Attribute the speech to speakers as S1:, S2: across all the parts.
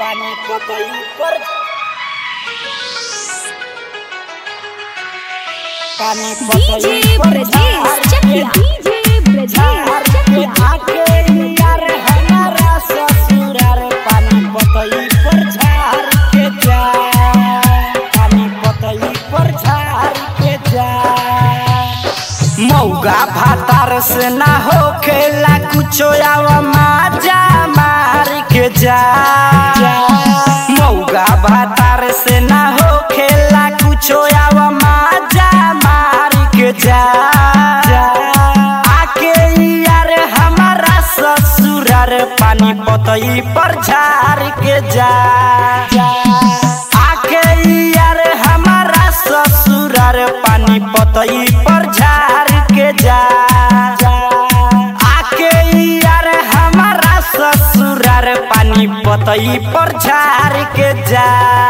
S1: पानी पतई पर पानी पतई पर डीजे ब्रजेश आके यार हमारा ससुराल पानी पतई पर झाड़ के जा पानी पतई पर झाड़ के जा मौगा भातार से ना होखेला कुछो आवा माजा मार के जा मौगा भातार से ना होखेला कुछो आवा माजा मार के जा आके यार हमारा ससुराल पानी पतई पर झाड़ के जा आके यार हमारा ससुराल पानी पतई पर झाड़ के जा आके यार हमारा ससुराल पानी पतई पर झाड़ के जा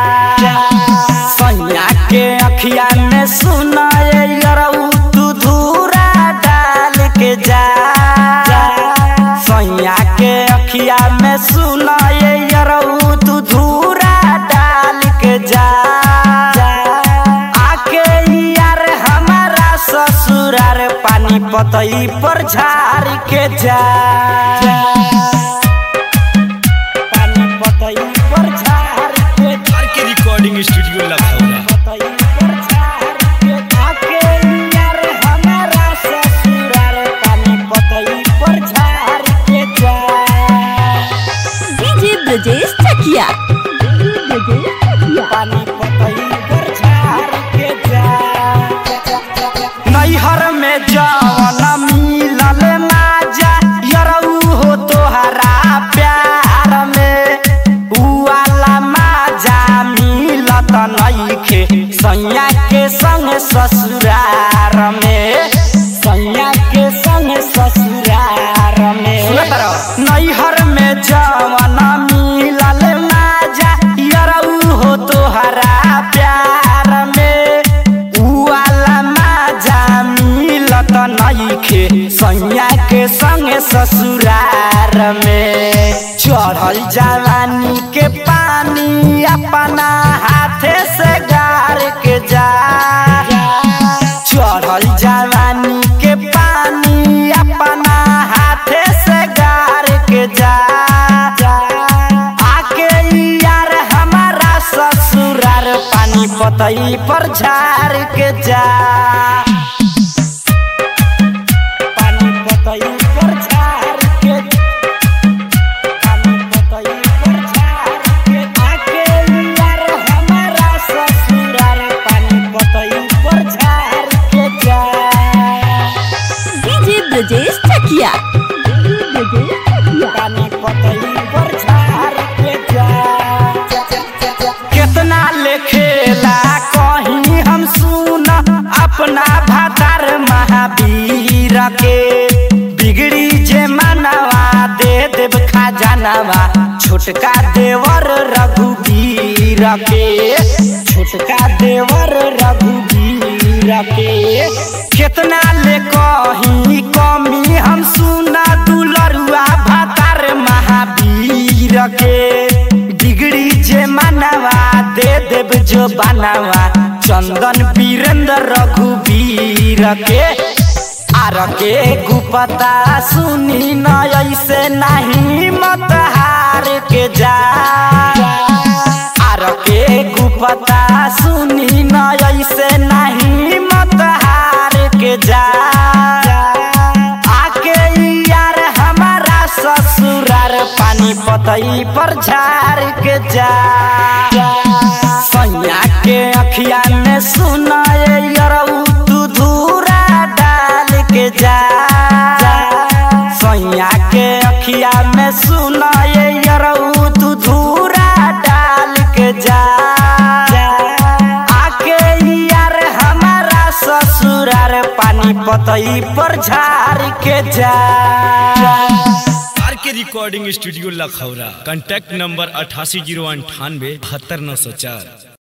S1: सैया के अखिया में सुनाए यरऊ तू धूरा डाल के जा सैया के अखिया में सुनाए यरऊ तू धूरा डाल के जा ससुराल पानी पतई पर झाड़ के जा पानी पतई पर झाड़ के
S2: रिकॉर्डिंग स्टूडियो लखनऊ
S1: पतई पर झाड़ के आके यार हमारा ससुराल पानी पतई पर झाड़ के जा
S3: डीजे ब्रजेश चकिया
S1: पानी पतई पर झाड़ के जा नैहर में जवन मिलल माजा यरऊ हो तोहरा प्यार में उ वाला माजा मिलत नइखे सैया के संग ससुराल में सैया के संग ससुराल में नैहर में जवन मिलल माजा यरऊ हो तोहरा प्यार में नइखे सैया के संग ससुराल में चढ़ल जवानी के पानी अपना हाथे से गार के जा चढ़ल जवानी के पानी अपना हाथे से गार के जा आके यार हमारा ससुराल पानी पतई पर झाड़ के जा पतई पर झाड़ के पानी पतई पर झाड़ के आके यार हमारा ससुराल पानी पतई पर झाड़ के जा
S3: डीजे ब्रजेश चकिया
S1: पानी पतई पर झाड़ के जा कितना लेखेला कहीं हम सुन अपना भातार महावीर के बिगड़ी जे मनवा दे देव खजानवा छोटका देवर रघुवीर के छोटका देवर रघुवीर के कितना ले कहीं कमी हम सुना दुलरुआ भातार महावीर के बिगड़ी जे मनवा दे देव जो बनवा चंदन वीरेंद्र रघुवीर के आर के गुपता सुनी न ऐसे नहीं मत हार के जा आर के गुपता सुनी न ऐसे नहीं मत हार के जा आके यार हमारा ससुराल पानी पतई पर झाड़ के जा सैया के अखिया में सुनाए यरऊ तू धूरा डाल के जा सैया के अखिया में सुनाए यरऊ तू धूरा डाल के जा आके यार हमारा ससुराल पानी पतई पर झाड़ के जा
S2: recording studio Lucknow contact number 8809872904।